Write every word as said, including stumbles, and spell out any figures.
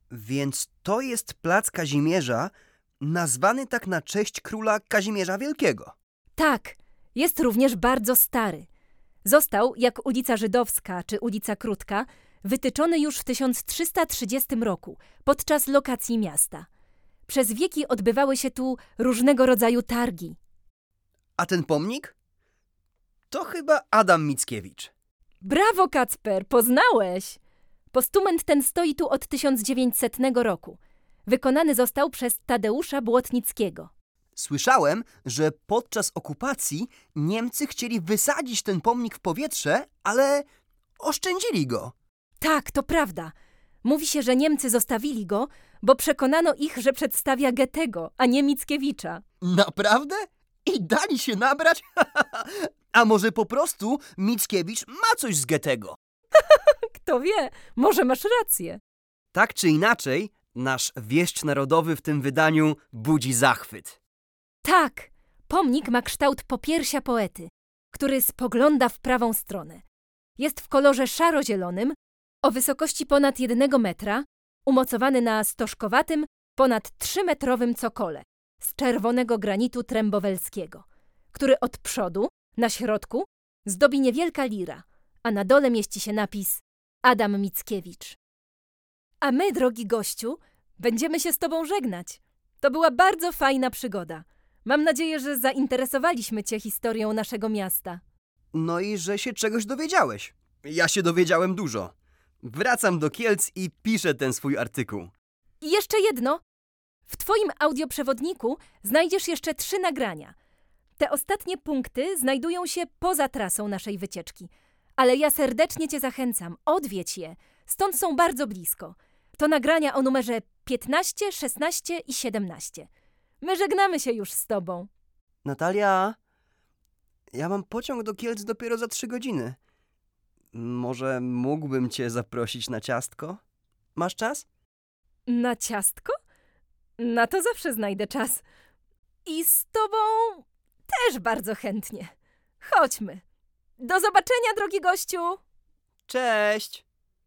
Więc to jest plac Kazimierza, nazwany tak na cześć króla Kazimierza Wielkiego. Tak, jest również bardzo stary. Został, jak ulica Żydowska czy ulica Krótka, wytyczony już w tysiąc trzysta trzydziestym roku, podczas lokacji miasta. Przez wieki odbywały się tu różnego rodzaju targi. A ten pomnik? To chyba Adam Mickiewicz. Brawo, Kacper, poznałeś! Postument ten stoi tu od tysiąc dziewięćsetnego roku. Wykonany został przez Tadeusza Błotnickiego. Słyszałem, że podczas okupacji Niemcy chcieli wysadzić ten pomnik w powietrze, ale oszczędzili go. Tak, to prawda. Mówi się, że Niemcy zostawili go, bo przekonano ich, że przedstawia Goethego, a nie Mickiewicza. Naprawdę? I dali się nabrać? A może po prostu Mickiewicz ma coś z Goethego? Kto wie, może masz rację. Tak czy inaczej, nasz wieszcz narodowy w tym wydaniu budzi zachwyt. Tak, pomnik ma kształt popiersia poety, który spogląda w prawą stronę. Jest w kolorze szaro-zielonym, o wysokości ponad jednego metra, umocowany na stożkowatym, ponad trzymetrowym cokole z czerwonego granitu trembowelskiego, który od przodu, na środku, zdobi niewielka lira, a na dole mieści się napis Adam Mickiewicz. A my, drogi gościu, będziemy się z tobą żegnać. To była bardzo fajna przygoda. Mam nadzieję, że zainteresowaliśmy cię historią naszego miasta. No i że się czegoś dowiedziałeś. Ja się dowiedziałem dużo. Wracam do Kielc i piszę ten swój artykuł. I jeszcze jedno. W twoim audioprzewodniku znajdziesz jeszcze trzy nagrania. Te ostatnie punkty znajdują się poza trasą naszej wycieczki. Ale ja serdecznie cię zachęcam, odwiedź je. Stąd są bardzo blisko. To nagrania o numerze piętnaście, szesnaście i siedemnaście. My żegnamy się już z tobą. Natalia, ja mam pociąg do Kielc dopiero za trzy godziny. Może mógłbym cię zaprosić na ciastko? Masz czas? Na ciastko? Na to zawsze znajdę czas. I z tobą też bardzo chętnie. Chodźmy. Do zobaczenia, drogi gościu! Cześć!